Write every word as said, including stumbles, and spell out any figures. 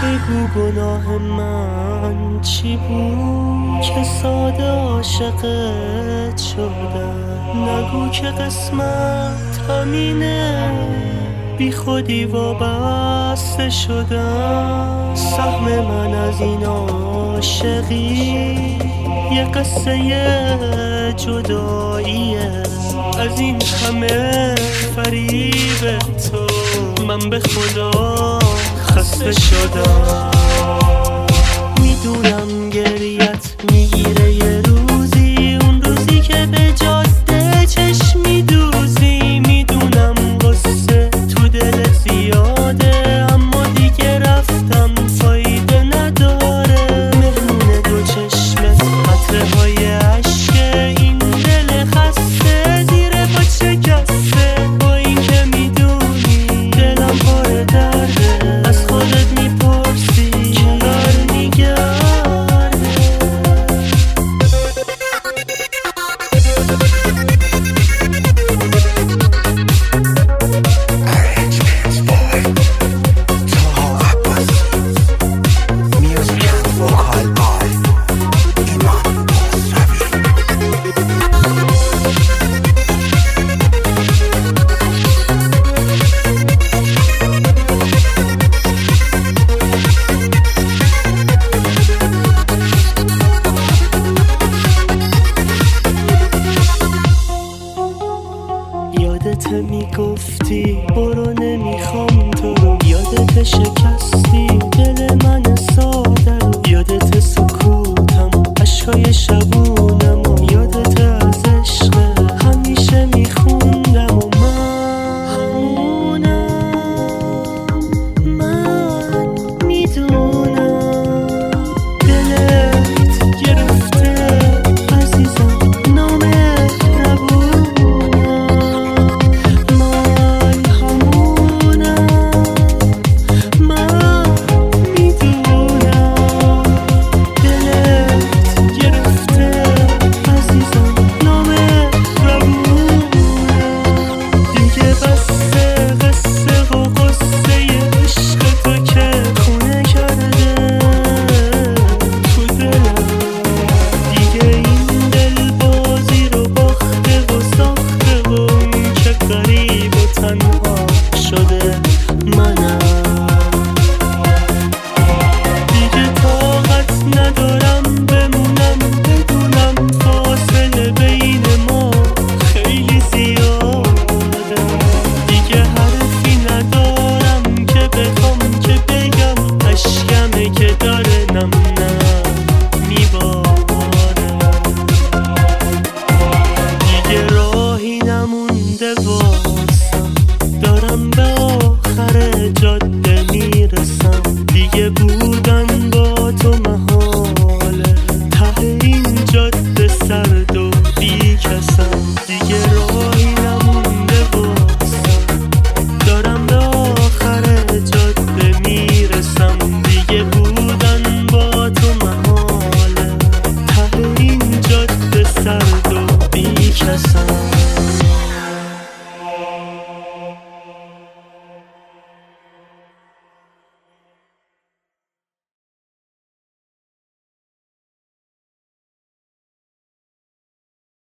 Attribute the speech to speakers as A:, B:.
A: بگو گناه من چی بود که ساده عاشقت شدم. نگو که قسمت همینه بی خودی وابسته شدم. سهم من از این عاشقی یه قصه جداییه. از این همه فریب تو من به خدا خسته شدم. میدونم گریت میگیره یه روزی، اون روزی که به جاده چشم میدوزی. میدونم قصه تو دلت زیاده، اما دیگه رفتم فایده نداره. مهمون دو چشمت قطره های عشق این دل خسته زیر پا شکسته. با این که میدونی دلم پر درده، از خودت میپرسی که برمیگرده. یادت میگفتی برو نمیخوام تو رو، یادت شکستی دل من ساده رو، یادت سکوتم عشقای شبونم و یادت از عشق همیشه میخوندم. و من همونم، من میدونم دلت گرفته عزیزم نامهربون. دارم به آخر جاده